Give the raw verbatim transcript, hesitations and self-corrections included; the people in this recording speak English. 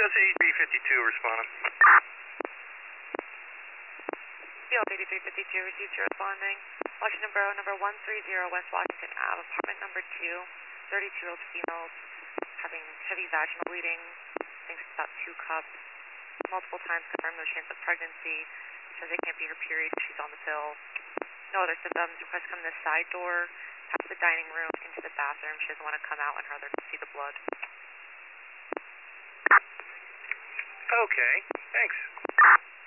this is eighty-three fifty-two responding. Field eighty-three fifty-two received your responding. Washington Borough number one thirty West Washington Avenue, apartment number two, thirty-two-year-old female having heavy vaginal bleeding, thinks it's about two cups, multiple times confirmed no chance of pregnancy, says it can't be her period, she's on the pill. No other symptoms, request come in the side door, past the dining room, into the bathroom. She doesn't want to come out and her other see the blood. Okay, thanks.